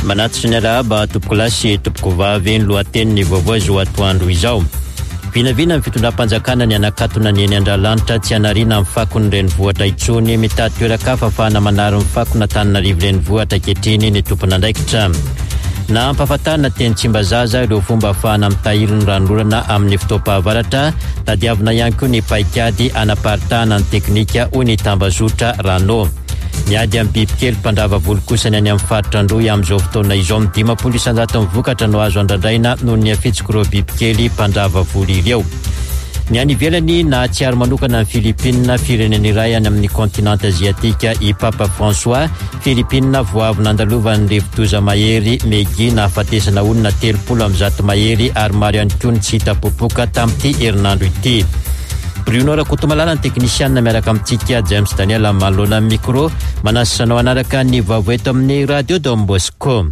Manatitra ny arahaba tompoko lahy sy tompoko vavy ny lohateniny vaovao izao atoandro izao. Vinavina ny fitondram-panjakana ny anakatona ny eny Andralanitra tsy hanariana amin'ny fakony renivohitra itsony mitady toeraka fafana manary ny fakona Antananarivo renivohitra ankehitriny ny tompon'andraikitra. Na ampahafantarina teny Tsimbazaza ireo fomba ahafahana mitahiry ny ranon'orana amin'ny fotoam-pahavaratra, tadiavina ihany koa ny paikady anaparitahana ny teknika hoy ny tambazotra Rano. Miady amin'ny bibikely mpandrava volo kosa ny any amin'ny faritra Androy amin'izao fotoana izao 50% vokatra no azo andradraina noho ny afitsiko ireo bibikely mpandrava volo ireo. Ny any ivelany na tsy ary manokana ny Filipina, firenena iray any amin'ny kontinanta aziatika i Papa François. Filipina voavy nandalova ny rivo-doza mahery Megi na hafatesana olona 30 mahery ary maro ihany koa ny tsy hita popoka tamin'ity herinandro ity. Bruno Rakotomalala ny teknisianina miaraka amintsika James Daniel Malona micro manasanao anaraka ny vaovao eto amin'ny Radio Don Bosco.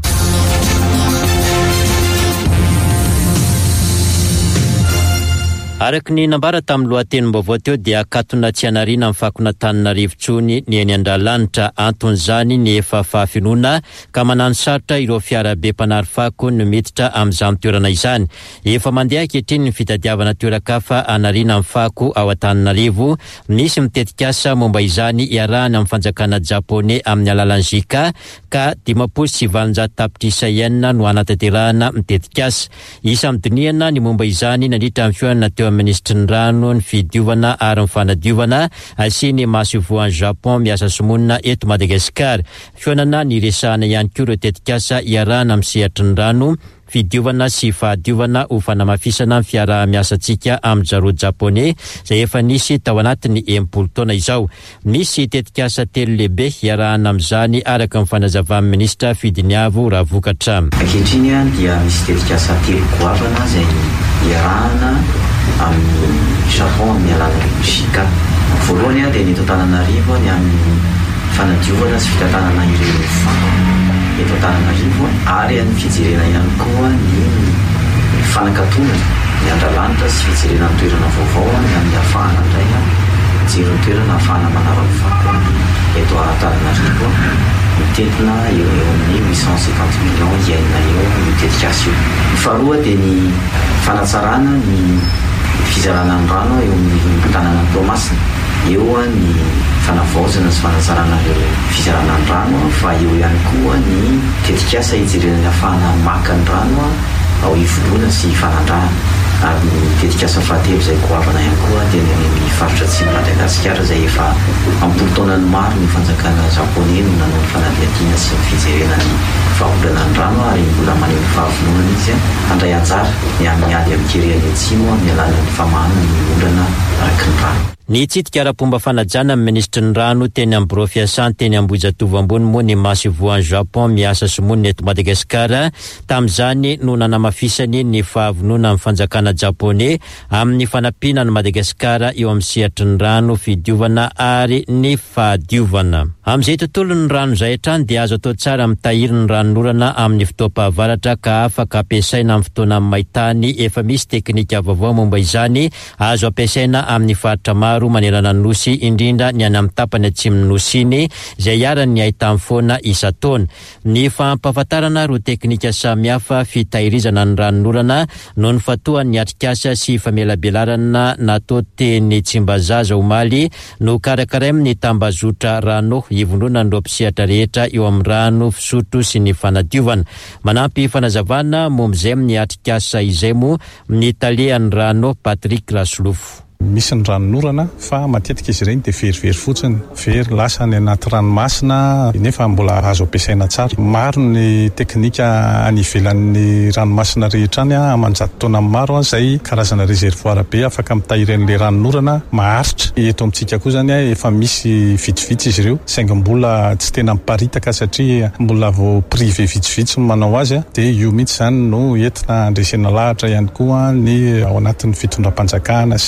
Araka ny nambara tamin'ny lohatenim-baovao teo dia akatona tsy hanariana amin'ny fakona Antananarivo tsony ny eny Andralanitra. Anton'izany ny efa fahafinoana ka manano sarotra ireo fiarabe mpanary fako no miditra amin'izany toerana izany. Efa mandeha ankehitriny ny fitadiavana toerakafa hanariana amin'ny fako ao Antananarivo. Nisy mitetika asa momba izany iarahana amin'ny fanjakana Japoney amin'ny alalan'ny Zika ka 570 tapitrisa ienina no anatanterahana mitetika asa. Isa midiniana ny momba izany nandritra amin'ny fioanana teo ministry ny rano ny fidiovana ary ny fanadiovana sy ny mahasovoan'ny Japon miasa somonina eto Madagasikara. Fionana ny resahana ihany koa ireo tetikasa iarahana amin'ny sehatry ny rano, fidiovana sy fahadiovana ho fanamafisana ny fiaraha-miasantsika amin'ny jaro Japoney izay efa nisy tao anatin'ny 10 taona izao. Misy tetikasa 3 lehibe iarahana amin'izany araka ny fanazavan'ny ministra Fidiniavo Ravokatra. Ankehitriny dia misy tetikasa 3 goavana izay iarahana amin'ny Japon amin'ny alalan'ny Zika. Voalohany dia ny eto Antananarivo ny amin'ny fanadiovana sy fitantanana ireo fako eto Antananarivo ary ny fijerena ihany koa ny fanakatonana ny Andralanitra sy fijerena ny toerana vaovao ny amin'ny ahafahana indray jiro ny toerana ahafahana manara ny fako eto Antananarivo mitentina eo amin'ny 850 millions ienina eo ny tetikasa io. Ny faharoa dia ny fanatsarana ny fizarana ny rano eo amin'ny tanàna Toamasina. Eo ny fanavaozana sy fanatsarana ireo fizarana ny rano fa eo ihany koa ny tetikasa hijerena ny ahafahana maka ny rano ao ivoloana sy fanandrahana. Ary ny tetikasa fahatelo izay goavana ihany koa dia ny amin'ny faritra atsimo Madagasikara izay efa ampolo taonany maro ny fanjakana Japoney no nanao ny fanadihadiana sy ny fijerena ny vahaolana ny rano ary mbola maneho ny fahavononana izy handray anjara ny amin'ny ady amin'ny kereny atsimo amin'ny alalan'ny famahana ny olana araka ny rano. Ny tsitika ara-pomba fanajana amin'ny ministry ny rano teny amin'ny biro fiasany teny Ambohijatovo ambony moa ny mahasovoan'ny Japon miasa somonina eto Madagasikara. Tamin'izany no nanamafisany ny fahavonona amin'ny fanjakana Japoney amin'ny fanampiana ny Madagasikara eo amin'ny sehatry ny rano, fidiovana ary ny fahadiovana. Amin'izay tontolo ny rano izay hatrany dia azo atao tsara mitahiry ny ranon'orana amin'ny fotoam-pahavaratra ka afaka ampiasaina amin'ny fotoana amin'ny maintany. Efa misy teknika vaovao momba izany azo ampiasaina amin'ny faritra maro manerana ny nosy, indrindra ny any amin'ny tapany atsimon'ny nosy iny izay arany ny ahitany foana isa-taona. Ny fampahafantarana roa teknika samihafa fitahirizana ny ranon'orana no ny fatoan'ny atrikasa sy famelabelarana natao teny Tsimbazaza omaly no karakaray amin'ny tambazotra Rano hivondrona ny roapsihatra rehetra eo amin'ny rano, fisotro sy ny fanadiovana. Manampy fanazavana momba izay amin'ny atrikasa izay moa ny talehan'ny Rano Patrick Rasolofo. Misy ny ranon'orana fa matetika izy ireny dia verivery fotsiny, very lasa ny anaty ranomasina nefa mbola azo ampiasaina tsara. Maro ny teknika any ivelan'ny ranomasina rehetra any amanjato taona maro izay karazana reservoira be afaka mitahiry an'ilay ranon'orana maharitra. Eto amintsika koa zany efa misy vitsivitsy izy ireo saingy mbola tsy tena miparitaka satria mbola vao privé vitsivitsy manao azy dia io mihitsy zany no entina andresena lahatra ihany koa ny ao anatin'ny fitondram-panjakana sy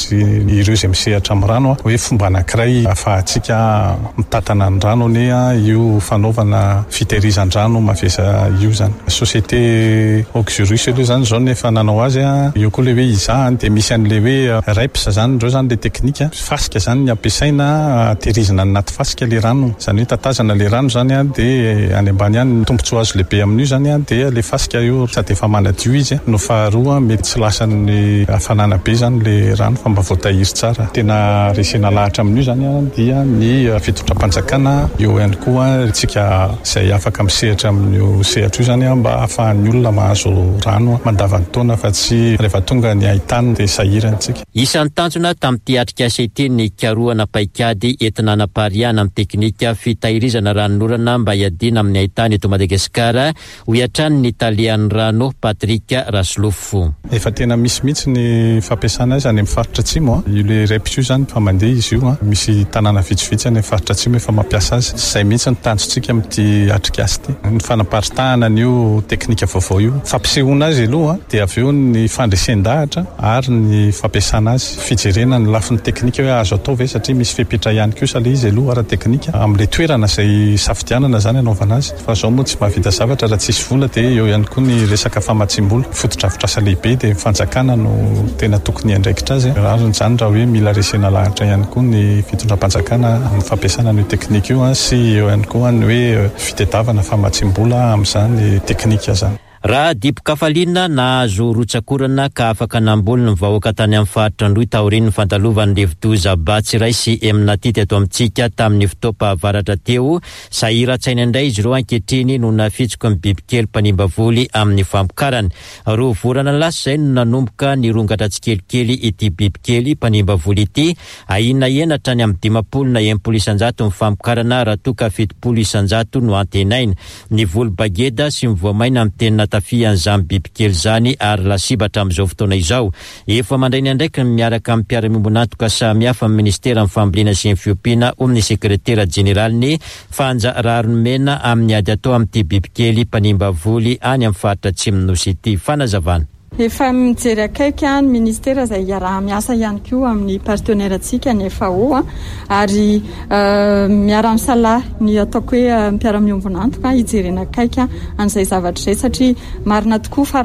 ireo izay misehatra amin'ny rano hoe fomba anankiray ahafahantsika mitatana ny rano io fanaovana fitehirizan-drano mavesa io zany. Société Oxyrus aloha zany zao nefa nanao azy io koa le hoe izahany de misy an'le hoe reps zany reo zany le teknika fasika zany ny ampiasaina tehirizina anaty fasika le rano zany hoe tatazana le rano zany de any ambany any ny tombontsoa azo lehibe amin'io zany de le fasika io sady efa manadio izy no faharoa mety tsy lasan'ny hafanana be zany le rano fa mba voatahiry tsara. Tena resena lahatra amin'io zany dia ny fitondram-panjakana eo ihany koa tsika izay afaka misehatra amin'io sehatra io zany mba ahafahan'ny olona mahazo rano mandavan-taona fa tsy rehefa tonga ny haitany de sahirantsika. Isan'ny tanjona tamin'ity atrika asa ny karoana paikady entina anapariana amin'ny teknika fitahirizana ranon'orana mba hiadiana amin'ny haitany eto Madagasikara ho iatrany ny talian'ny rano Patrick Raslofo. Efa tena misy mihitsy ny fampiasana azy any amin'ny faritra atsimo io le reps io zany fa mandeha izy io misy tanàna vitsivitsy any amin'ny faritra atsimo efa mampiasa azy. Izay mihitsy ny tanjontsika amin'ity atrika asa ity. Ny fanaparitahana io teknika vaovao io fampisehoana azy aloha dia avy eo ny fandresen-dahatra ary ny fampiasana azy fijerena ny lafin'ny teknika hoe azo atao ve satria misy fepetra ihany kosa le izy aloha ara teknika amin'le toerana izay safidianana zany anaovana azy fa zao moa tsy mahavita zavatra raha tsisy vola de eo ihany koa ny resaka famatsim-bola fotodrafitrasa lehibe de fanjakana no tena tokony andraikitra azy ary zany raha hoe mila resena lahatra ihany koa ny fitondram-panjakana amin'ny fampiasana ny teknika io sy eo ihany koa ny hoe fitadiavana famatsim-bola amin'izany teknika zany. Raha dipo-kafaliana nahazo rotsakorana ka afaka nambolony ny vahoaka tany amin'ny faritra Androy taorian'ny fandalovan'ny Levidoza Batsiray sy Eminatity eto amintsika tamin'ny fotoam-pahavaratra teo sahiran-tsaina indray izy ireo ankehitriny no nafitsiko ny bibikely mpanimba voly amin'ny fampikarany. Roa vorana lasa izay no nanomboka nirongatra tsikelikely ity bibikely mpanimba voly ity ahina enatra ny amin'ny 50 na 80 isanjato ny fampikarana raha toka 70 isanjato no antenaina. Ny voly bageda sy mivoamaina amin'ny tena tafian zany bibikely zany ary lasibatra amin'izao fotoana izao. Efa mandray ny andraiky miaraka amin'ny mpiara-miombonantoka samihafa amin'ny ministera amin'ny fambolena sy ny fiompiana amin'ny sekretera jeneraliny Fanja Raronmena amin'ny ady atao amin'ity bibikely mpanimba voly any amin'ny faritra Atsimo-Nosy ity. Fanazavana. Efa mijery akaiky ny ministera izay iaraha miasa ihany koa amin'ny partenaire antsika ny FAO ary miara-misalahy ny ataoko hoe mpiara-miombonantoka hijerena akaiky an'izay zavatra izay satria marina tokoa fa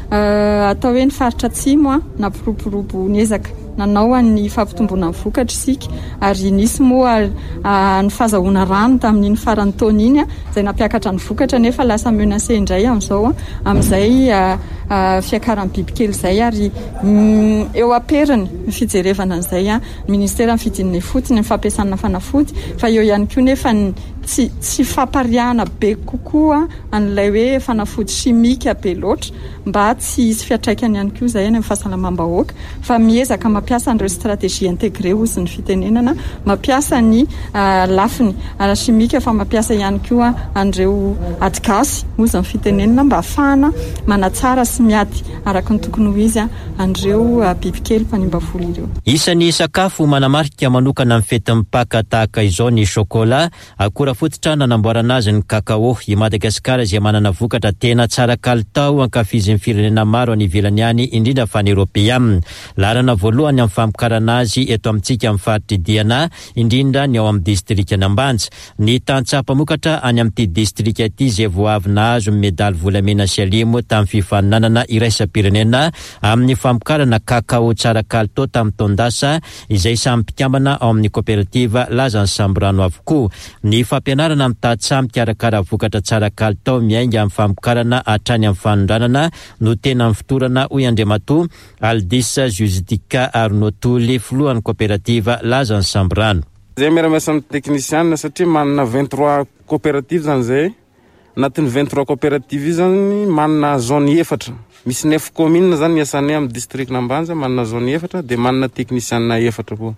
raha atao hoe ny faritra Atsimo nampiroborobo niezaka nanao ny fampitomboana ny vokatra isika ary nisy moa ny fahazahoana rano tamin'iny farany taona iny izay nampiakatra ny vokatra nefa lasa menacé indray amin'izao amin'izay fiakaran'ny bibikely izay ary eo aperany ny fijerevana an'izay ministera ny fidinina fotsiny ny fampiasana fanafody fa eo ihany koa nefa tsy fampariana be kokoa an'ilay hoe fanafody chimika be loatra mba tsy hisy fiatraikany ihany koa izay amin'ny fahasalamam-bahoaka fa miezaka mampiasa an'ireo stratégie intégré ozy ny fitenenana mampiasa ny lafiny ara chimika fa mampiasa ihany koa an'ireo ady-gasy ozy ny fitenenana mba ahafahana manatsara sy miady araka ny tokony ho izy an'ireo bibikely mpanimba voly ireo. Isan'ny sakafo manamarika manokana amin'ny fetin'ny Paka tahaka izao ny chocolat akora fototra nanamboarana azy ny kakao. I Madagasikara izay manana vokatra tena tsara kalitao ankafizin'ny firenena maro any ivelany any indrindra fa ny European. Lalana voalohany amin'ny fampikarana azy eto amintsika amin'ny faritra Diana indrindra ny ao amin'ny distrika Ambanja. Ny tantsaha-pamokatra any amin'ity distrika ity izay vao avy nahazo medaly volamena sy alimo tamin'ny fifaninanana iraisam-pirenena amin'ny fampikarana kakao tsara kalitao tamin'ny taondasa izay samy mpikambana ao amin'ny kooperativa lazany samby rano avokoa. Ny fampianarana mitady samy mikarakara vokatra tsara kalitao miainga amin'ny fampikarana hatrany amin'ny fanondranana no tena mifotorana hoy Andriamatoa Aldis Juzidika Arnotoly filohan'ny kooperativa lazany samby rano. Zay miara-miasa amin'ny teknisianina satria manana 23 coopérative zany zay. Anatin'ny 23 coopérative zany manana zone 4. Misy 9 commune zany miasanay amin'ny district Ambanja manana zone 4 de manana teknisianina 4 koa.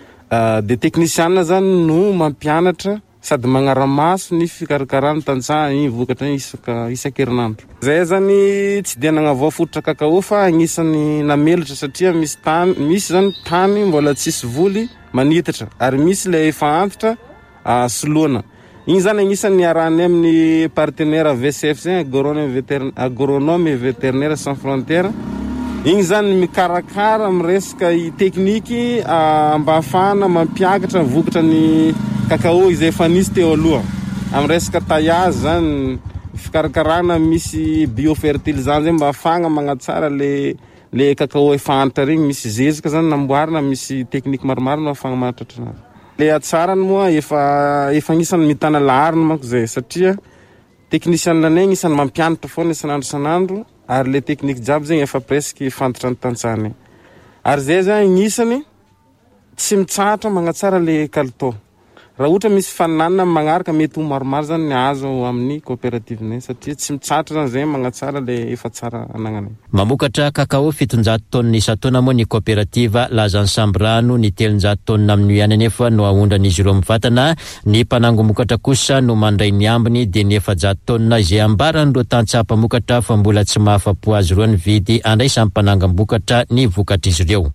De teknisianina zany no mampianatra sady magnara-maso ny fikarakarana tantsaha ny vokatra isan-kerinandro. Zay zany tsy de nagnavao fototra kakao fa agnisan'ny namelatra satria misy zany tany mbola tsisy voly manitatra ary misy le efa antitra soloana. Igny zany agnisan'ny arahany amin'ny partenaire VCF agronome vétérinaire sans frontières. igny zany mikarakara amresaka tekniky mba afana mampiakatra vokatra ny kakao izay efa nisy teo aloha amresaka taillage zany fikarakarana misy biofertilisant zay mba afana magnatsara le kakao efa antitra regny misy zezika zany namboarina misy tekniky maromaro no afana mahatratra anazy le atsarany moa efa agnisan'ny mitana lahariny manko zay satria teknisianina anay agnisan'ny mampianatra foana isanandro ary le tekniky jiaby zegny efa presque fantatra ny tantsany ary zay zany agnisany tsy mitsahatra magnatsara le kalitao raha ohatra misy fananana magnaraka mety ho maromaro zany ny azo amin'ny coopérative nay satria tsy mitsahatra zany zay magnatsara le efa tsara anagnanay. Mamokatra kakao 700 tonnes isan-taona moa ny coopérative lazany sambrano ny 300 tonnes amin'ny ihany nefa no ahondran'izy ireo mivatana ny mpanango mokatra kosa no mandray ny ambiny dia ny 400 tonnes izay ambaran'ireo tantsapa mokatra fa mbola tsy mahafapo azy ireo ny vidy andraisan'ny mpananga mokatra ny vokatra izy ireo.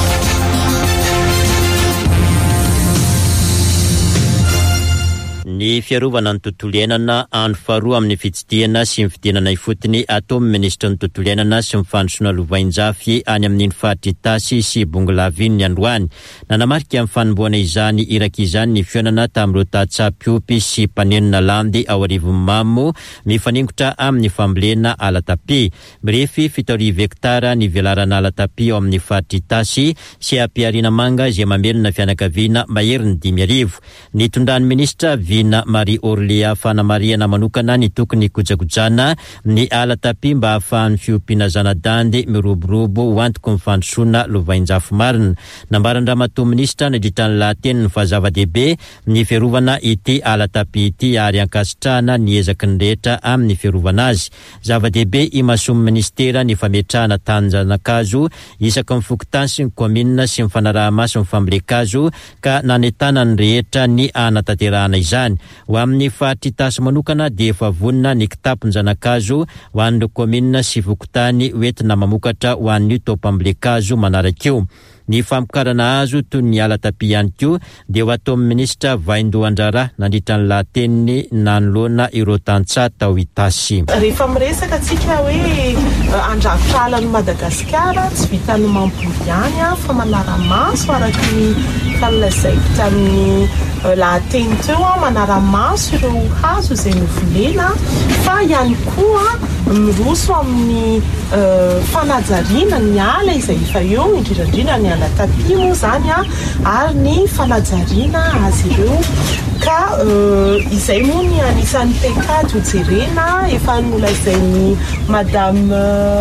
Ny fiarovana ny tontolo iainana andro faharoa amin'ny fitsidihana sy ny fidinana ifotony atao amin'ny ministra ny tontolo iainana sy mifandrosoana lovain-jafy any amin'ny faritry Tasy sy Bongolavy ny androany. Nanamarika amin'ny fanombohana izany iraka izany ny fionana tamin'ireo tatsapiompy sy mpanenona landy ao arivon'ny Mamo mifaningotra amin'ny fambolena alatapi. Mirefy 7 hektara ny velarana alatapi ao amin'ny faritry Tasy sy ampiarina manga izay mamelona fianakaviana maherin'ny 5,000. Ny tondrany ministra Marie Orlia fanamariana manokana ny tokony kojakojana ny alatapi mba ahafahan'ny fiompiana zanadandy miroborobo ho antoko mifandrosoana lovain-jafy marina. Nambaran-dramatoa ministra nandritran'ny lahateny ny fahazava-dehibe ny fiarovana ity alatapi ity ary ankasitrahana ny ezaky ny rehetra amin'ny fiarovana azy. Zava-dehibe imasomy ministera ny fametrahana tanjanakazo isaky mifokotany sy ny komina sy mifanaraha-maso ny fambolekazo ka nanetana ny rehetra ny anatanterahana izany. Ho amin'ny faritry Tasy manokana dia efa vonina ny kitapon-janakazo ho an'ireo komina sy fokotany hoentina mamokatra ho an'io taopambolekazo manaraka eo. Ny famokarana azo toy ny alatapi ihany koa dia ho atao amin'ny ministra Vaindoha Andrara nandritran'ny lahateniny nanoloana ireo tantsaha tao Tasy. Rehefa miresaka tsika hoe andrakotra ala ny Madagasikara tsy vitany mamboly ihany fa manara-maso araka ny fanilazaiko tamin'ny lahateny teo manara-maso ireo hazo izay novolena fa ihany koa miroso amin'ny fanajariana ny ala izay efa eo indrindrandrindra ny alatapi moa zany ary ny fanajariana azy ireo ka izay moa ny anisan'ny pekady hojerena efa nolazainy madame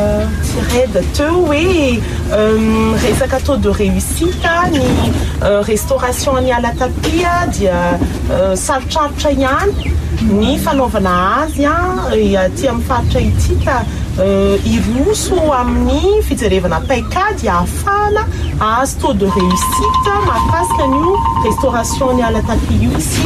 Tirede teo hoe resaka taux de réussite ny restauration ny alatapi dia sarotrarotra ihany ny fanaovana azy aty amin'ny faritra ity ka iroso amin'ny fijerevana paikady ahafahana azo taux de réussite mahakasika an'io restauration ny alatapi io isi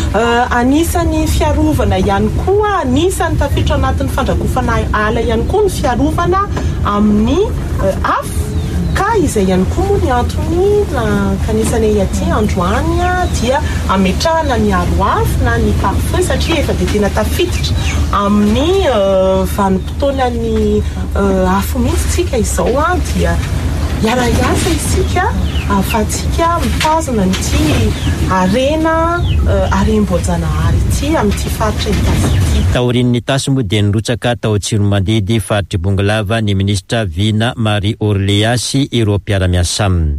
anisany fiarovana ihany koa anisany tafiditra anatin'ny fandrakofana ala ihany koa ny fiarovana amin'ny afo ka izay ihany koa ny antony kanisany aty androany dia ametrahana ny aroafo na ny parfum satria efa dia tena tafiditra amin'ny vanim-potoanany afo mihitsy tsika izao dia iara-iasa isika ahafahantsika mitazona nyty arena harem-boajanahary ity amin'ity faritra Tasy ity. Taorian'ny Tasy moa dia nirotsaka tao Tsiromandedy faritry Bongalava ny ministra Vina Marie Orlia sy ireo mpiara-miasa aminy.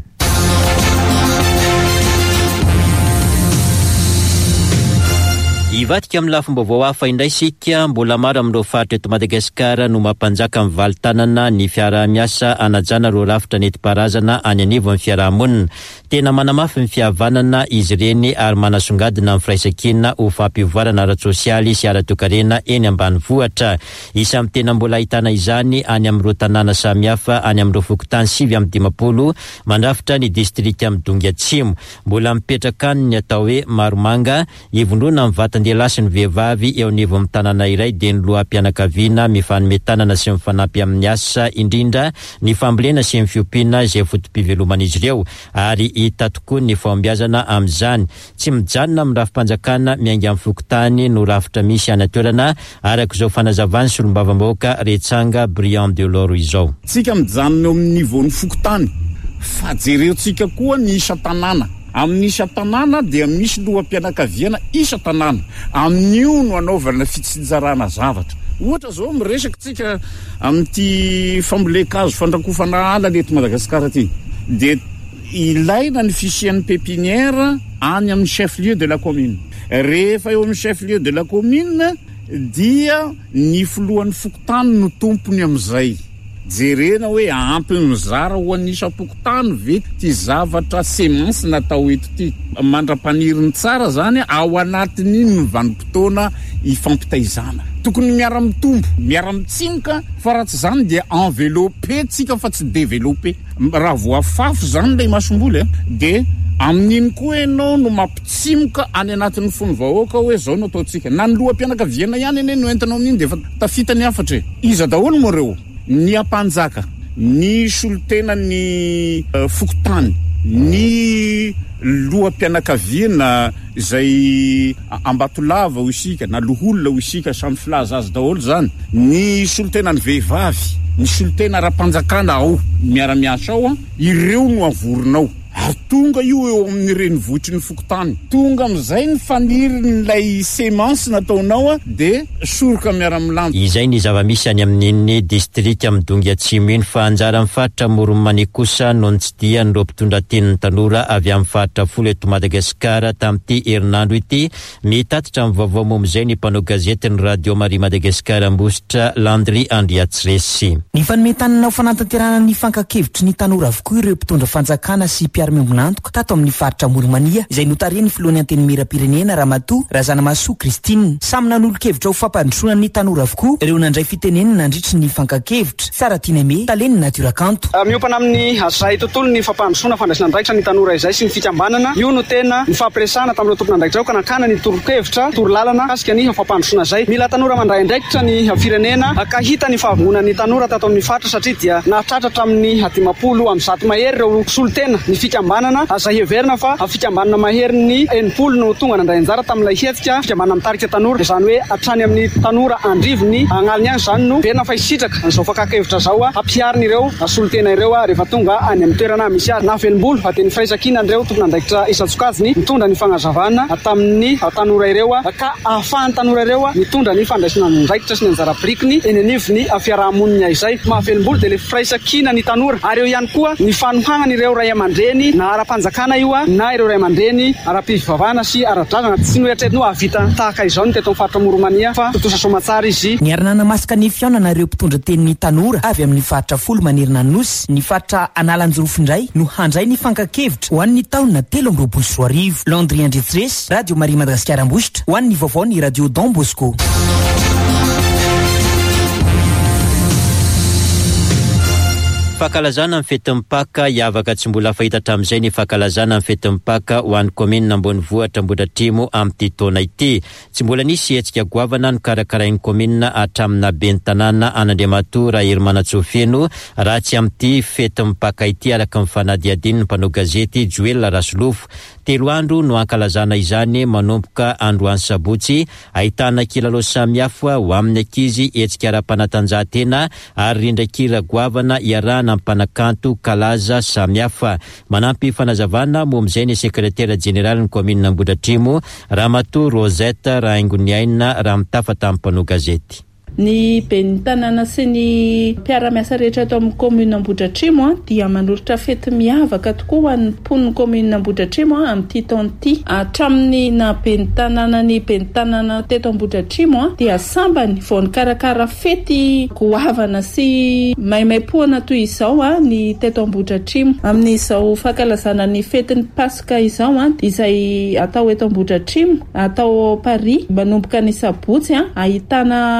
Ivadika amin'ny lafim-baovao hafa indray sika mbola maro amin'ireo faritra eto Madagasikara no mampanjaka amin'ny valintanana ny fiaraha-miasa anajana ireo rafitra nentim-paharazana any anivo amin'ny fiarahamonina. Tena manamafy ny fihavanana izy ireny ary manasongadina amin'ny firaisan-kina ho fampivoarana ara-tsosialy sy ara-toekarena eny ambanivohitra. Isan'ny tena mbola ahitana izany any amin'ireo tanàna samihafa any amin'ireo fokotany 7-20 mandrafitra ny distrika Midongy Atsimo. Mbola mipetraka ny atao hoe Maromanga ivondrona amin'ny vatany mandeha lasy ny vehivavy eo anivo amin'ny tanàna iray dia ny lohampianakaviana mifanometanana sy mifanampy amin'ny asa indrindra ny fambolena sy ny fiompiana izay fotom-piveloman'izy ireo ary hita tokoa ny fahombiazana amin'izany. Tsy mijanona amin'ny rafim-panjakana miainga amin'ny fokotany no rafitra misy any toerana araka izao fanazavany solombavam-bahoaka Retsanga Briand de Loro izao. Tsika mijanona eo amin'ny nivon'ny fokotany fa jerentsika koa ny isa tanàna. Amin'ny isa tanàna dia misy loham-pianakaviana isa tanàna. Amin'io no anaovana fitsinjarana zavatra. Ohatra zao miresaka tsika amin'ity famboleka-kazo fandrakofana ala leto Madagasikara ty. Dia ilaina ny fisian'ny pépinière any amin'ny chef-lieu de la commune. Rehefa eo amin'ny chef-lieu de la commune dia ny filohan'ny fokotany no tompony amin'izay. Jerena hoe ampy mizara ho an'ny isa-pokotany ve ty zavatra semence natao eto ty. Mandra-paniriny tsara zany ao anatin'iny ny vanim-potoana ifampitaizana. Tokony miara-mitombo, miara-mitsimoka fa raha tsy zany dia enveloppé tsika fa tsy développé. Raha voafafy zany lay masomboly dia amin'iny koa ianao no mampitsimoka any anatin'ny fony vahoaka hoe zao no ataotsika. Na ny loham-pianakaviana ihany ene no entanao amin'iny dia fa tafita ny afatra. Iza daholo moa reo? Ny ampanjaka, ny solotena ny fokotany, ny loham-pianakaviana izay Ambatolava ho isika, na Loholona ho isika samy filaza azy daholo zany, ny solotena ny vehivavy, ny solotena ara-panjakana ao miara-miasa ao, ireo no avorinao. Ary tonga io eo amin'ny renivotry ny fokotany. Tonga amin'izay ny faniriny semence nataonao dia soroka miara-milanja. Izay ny zava-misy any amin'ny distrikta Midongy Atsimo iny fa anjara amin'ny faritra Moromany kosa no tsy dia ny mpitondra tenin'ny tanora avy amin'ny faritra folo eto Madagasikara tamin'ity herinandro ity. Mitatitra amin'ny vaovao mom'izay ny mpanao gazety ny Radio Maria Madagasikara Ambositra Landry Andriatsiresi. Ny fanometanana fanatanterahana ny fankakevitry ny tanora avokoa ireo mpitondra fanjakana sy miambonantoka tato amin'ny faritra Moromania izay notareny filohan'ny anteny miram-pirenena Ramatoa Razanamasoa Kristine. Samy nanolo-kevitra ho fampandrosoana ny tanora avokoa ireo nandray fitenenana nandritry ny fankakevitra. Sara Tineme, Taleny Naturakanto. Miopana amin'ny azay tontolo ny fampandrosoana fandraisana andraikitra ny tanora izay sy ny fikambanana. Io no tena ny fampiresana tamin'ireo tompona andraikitra ka nakana ny toro-kevitra, toro-lalana kasika ny fampandrosoana izay. Mila tanora mandray andraikitra ny firenena ka hita ny fahavonan'ny tanora tato amin'ny faritra satria dia nahatratratra amin'ny 10 amin'ny 100 mahery ireo solotena ny fikambanana azay heverina fa fikambanana mahery ny 80 no tonga nandray anjara tamin'ilay hetsika fikambanana mitarika tanora dia zany hoe hatrany amin'ny tanora andrivony agnaliny any zany no verina fa hisitraka an'izao fankakevitra zao hampiariny ireo solotena ireo rehefa tonga any amin'ny toerana misy azy na velom-bolo dia ny firaisakina ireo tompona andraikitra Isa-Tsokajiny mitondra ny fagnazavana tamin'ny tanora ireo ka ahafahan'ny tanora ireo mitondra ny fandraisana andraikitra sy ny anjara birikiny eny anivony fiarahamonina izay mahavelom-bolo dia le firaisakina ny tanora ary eo ihany koa ny fanohanana ireo ray aman-dreny na ara-panjakana io na ireo ray aman-dreny ara-pivavahana sy ara-drazana tsy no eritreretiny ho avita tahaka izao ny teto amin'ny faritra Moromania fa totosa somatsara izy. Ny aranana masaka ny fiaonana ireo mpitondra tenin'ny tanora avy amin'ny faritra folo manerina nosy ny faritra Analanjorofo indray no handray ny fankakevitra ho an'ny taona 2024. Landry Andriatsiresi, Radio Maria Madagasikara Ambositra, ho an'ny vaovao ny Radio Don Bosco. Fakalazana amin'ny fety mipaka hiavaka tsy mbola fahita hatramin'izay ny fakalazana amin'ny fety mipaka ho an'ny komina Ambonivohitra Ambohidratrimo amin'ity taona ity. Tsy mbola nisy hetsika goavana no karakarain'ny komina hatramina ben'ny tanàna Anandriamatoa Rahery-Manatsofeno raha tsy amin'ity fety mipaka ity araka ny fanadihadiny ny mpanao gazety Joel Rasolofo. 3 andro no ankalazana izany manomboka androany sabotsy ahitana kilalao samihafa ho amin'ny ankizy hetsika ara-panatanjahantena ary rindraikira goavana iarahana amin'ny mpanakanto kalaza samihafa. Manampy fanazavana mom'izay ny sekretera jeneraly ny komina Ambohidratrimo Ramatoa Rosette Rahaingoniaina raha mitafa tamin'ny mpanao gazety. Ny ben'ny tanàna sy ny mpiara-miasa rehetra ato amin'ny komina Ambohidratrimo dia manolotra fety miavaka tokoa ho an'ny mponiny komina Ambohidratrimo amin'ity taona ity. Hatramin'ny na ben'ny tanàna ny ben'ny tanàna teto Ambohidratrimo dia sambany vao nikarakara fety goavana sy maimaimpoana toy izao ny teto Ambohidratrimo amin'izao fankalazana ny fetin'ny Pasika izao izay atao eto Ambohidratrimo atao Paris manomboka ny sabotsy ahitana kilalao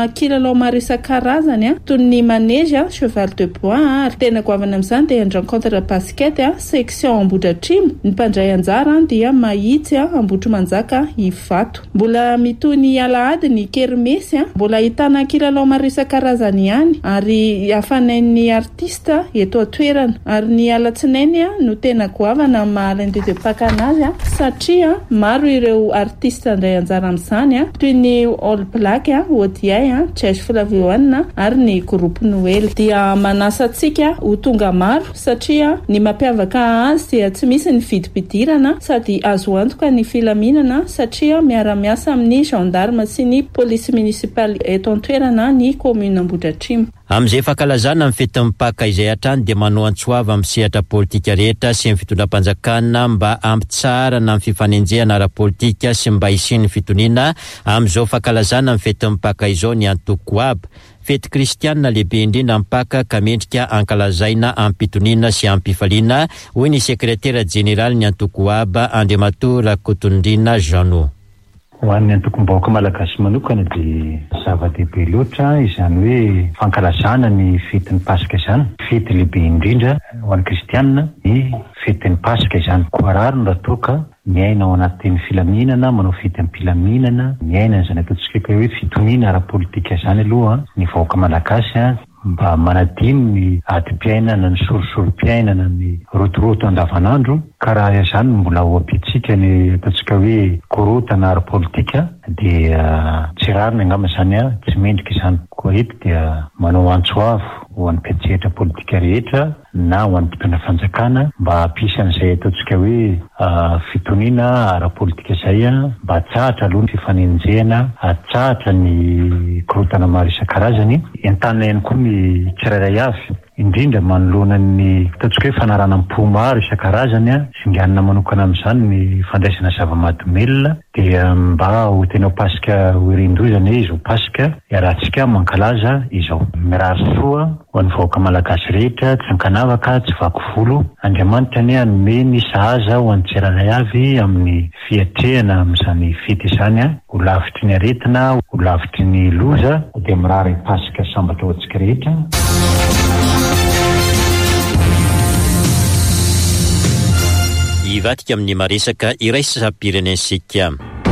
kilalao maro isan-karazany toy ny manège cheval de bois ary tena goavana amin'izany dia ny rencontre basket section Ambohidratrimo. Ny mpandray anjara dia mahitsy Ambotro Manjaka Ivato. Mbola mitoy ny alahady ny kermesy mbola ahitana kilalao maro isan-karazany ihany ary afanain'ny artista eto an-toerana ary ny alatsinainy no tena goavana mahalande de pakanazy satria maro ireo artista andray anjara amin'izany toy ny All Black, ODI, Chess Flavioana ary ny groupe Noel. Dia manasa antsika ho tonga maro satria ny mampiavaka azy dia tsy misy ny vidim-pidirana sady azo antoka ny filaminana satria miara-miasa amin'ny gendarme sy ny police municipale eto an-toerana ny commune Ambohidratrimo. Amin'izay fankalazana amin'ny fetin'ny Paka izay hatrany dia manao antsoava amin'ny sehatra politika rehetra sy ny fitondram-panjakana mba ampitsara na amin'ny fifanenjehana ara-politika sy mba hisian'ny fitoniana amin'izao fankalazana amin'ny fetin'ny Paka izao ny antoko aby. Fety kristianina lehibe indrindra mipaka ka mendrika ankalazaina ampitoniana sy ampifaliana, hoy ny sekretera jeneraly ny antoko aba Andriamato Rakotondrina Jeannot. Ho an'ny antokom-bahoaka malagasy manokana dia zava-dehibe loatra izany hoe fankalazana ny fetin'ny Pasika izany. Fety lehibe indrindra ho an'ny kristianina ny fetin'ny Pasika izany. Koa rariny raha toka miaina ao anatin'ny filaminana, manao fety amin'ny filaminana, miaina izany ataontsika hoe fitoniana ara-politika izany aloha ny vahoaka malagasy mba manadino ny adi-piainana, ny sorisorim-piainana, ny rotoroto andavanandro. Ka raha izany mbola ho ampitsika ny ataontsika hoe korotana ara-politika dia tsy rariny angamba izany tsy mendrika izany. Koa eto dia manao antsoavo ho an'ny mpiantsehatra politika rehetra na ho an'ny mpitondra fanjakana mba hampisan'izay ataontsika hoe fitoniana ara-politika izay mba hatsahatra aloha ny fifanenjehana, hatsahatra ny korotana maro isan-karazany. Entanina ihany koa ny tsirairay avy indrindra manoloana ny ataontsika hoe fanaranam-po maro isan-karazany sy ngianina manokana amin'izany ny fandraisana zava-mahadomelona dia mba ho tena Pasika ho erindozana izy ho Pasika iarahantsika mankalaza izao. Mirary soa ho an'ny vahoaka malagasy rehetra, tsy ankanavaka, tsy vaky volo. Andriamanitra ny hanome ny sahaza ho an'ny tsirairay avy amin'ny fiatrehana amin'izany fety izany ho lavitry ny aretina, ho lavitry ny loza dia mirary Pasika sambatra ho antsika rehetra. Ivatika amin'ny maresaka iraisam-pirenensika.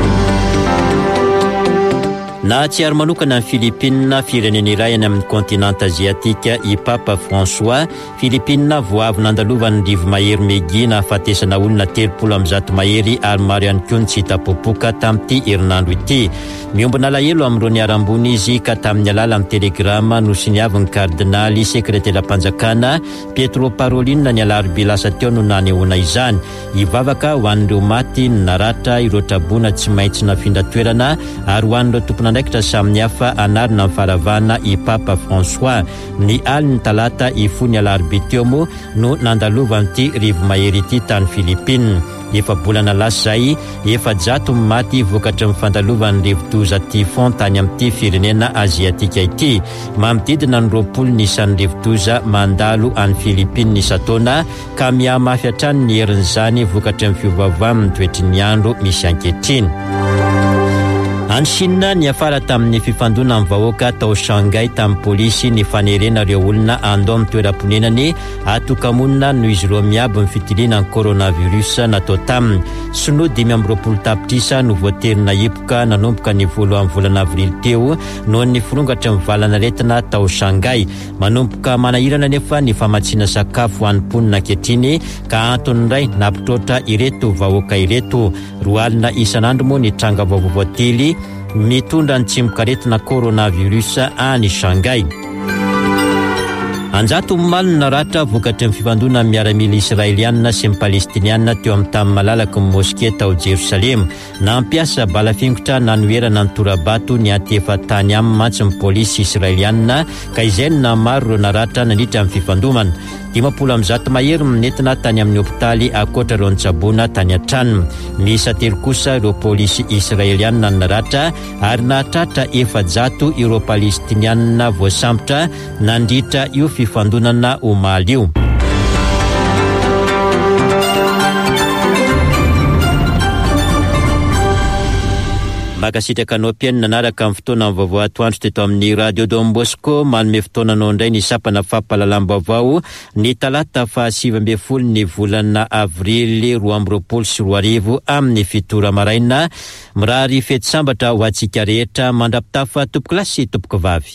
Na tsy ary manokana ny Filipina, firenena iray any amin'ny kontinanta aziatika, i Papa François. Filipina voavy nandalovan'ny rivo mahery Megina ahafatesana olona 30 mahery ary maro ihany koa ny tsy hitapopoka tamin'ity herinandro ity. Miombona alahelo amin'irony arambony izy ka tamin'ny alala amin'ny telegrama no siniaviny kardinaly sekretera-panjakana Pietro Parolin ny alarobia lasa teo no nanehoana izany. Ivavaka ho an'ireo maty naratra ireo trabona tsy maintsy nafindra toerana ary ho an'ireo tompona ndraikitra samihafa anarina amin'ny faharavana i Papa François. Ny aliny talata ifony alarobia teo moa no nandalovanyity rivo mahery ity tany Filipina. Efa bolana lasa zay, 700 maty vokatra amin'ny fandalovan'ny rivo-doza tyfon tany amin'ity firenena aziatika ity. Manodidina ny 20 isan'ny rivo-doza mandalo any Filipina isan-taona ka mihamafy hatrany ny herin'izany vokatra amin'ny fiovaova amin'ny toetry ny andro misy ankehitriny. Any Chine ny afara tamin'ny fifandona amin'ny vahoaka tao Shanghai tamin'ny polisy ny fanerena ireo olona andao amin'ny toeram-ponenany atokamonina noho izy ireo miabo ny fitiliana ny coronavirus natao taminy. Sinoa 20 tapitrisa no voaterina hipoka nanomboka ny 1 volana avrily teo noho ny firongatra mivalana retina tao Shanghai. Manomboka manahirana nefa ny famatsiana sakafo an'ny mponina ankehitriny ka antony iray nampitroatra ireto vahoaka ireto. Roa alina isan'andro moa ny tranga vaovao mitondra ny tsimbokaretina coronavirus any Shanghai. Anjato malina naratra vokatra amin'ny fifandona miaramila israelianina sy ny palestinianina teo amin'ny tany malalaka ny moské tao Jerusalema. Nampiasa balafingotra nanoherana ny torabato ny atefa tany amin'ny mantsy ny polisy israelianina ka izay na maro ireo naratra nandritra amin'ny fifandomana. 50 mahery nentina tany amin'ny hopitaly akoatra ireo nitsaboana tany an-tranony. Miisa 3 kosa ireo polisy israelianina naratra ary nahatratra 700 ireo palestinianina voasambotra nandritra io fifandonana omaly io. Makasitraka anao mpiaino nanaraka amin'ny fotoana amin'ny vaovao atoandro teto amin'ny radio Don Bosco manome fotoananao indray ny sapana fampahalalam-baovao ny talata fa 7 ny volana avrily 2024 amin'ny fitora maraina mirary fety sambatra ho antsika rehetra mandrapitafa tompoko lasy tompoko vavy.